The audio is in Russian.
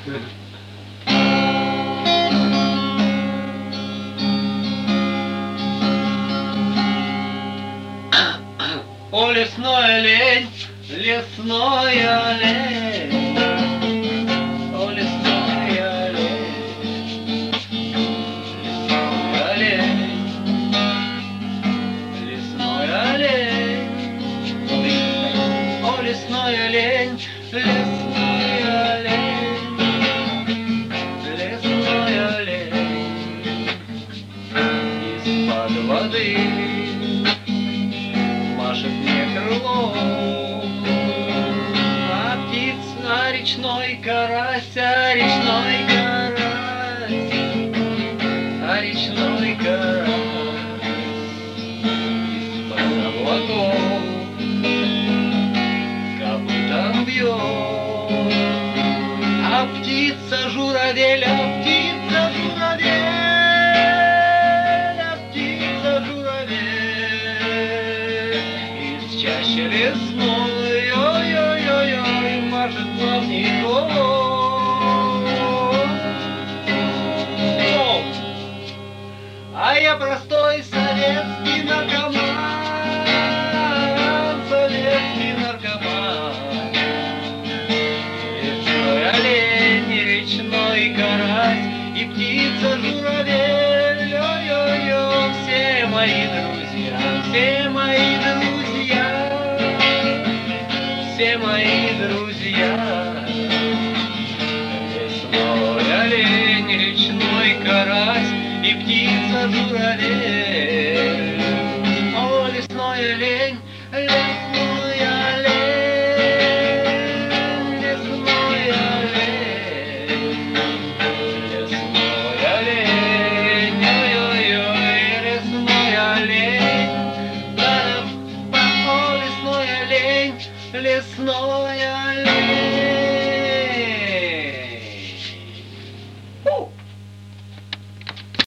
О, лесной олень, лесной олень, о, лесной олень, лесной олень, лесной олень, о, лесной олень, лесной олень, лесной олень, из-под воды машет мне крыло, а птица речной карась, а речной карась, а речной карась из-под облаков копытом бьет, а птица журавель, а птица журавель, а птица журавель чаще лесной, ой-ой-ой-ой, машет плавником. А я простой советский наркоман, советский наркоман. Лесной олень, речной карась и птица журавель, ой-ой-ой, все мои друзья, все мои друзья. Все мои друзья, лесной олень, речной карась и птица журавель. О, лесной олень, лесной олень, лесной олень, лесной олень, ой-ой-ой, лесной олень, о, лесной олень, лесной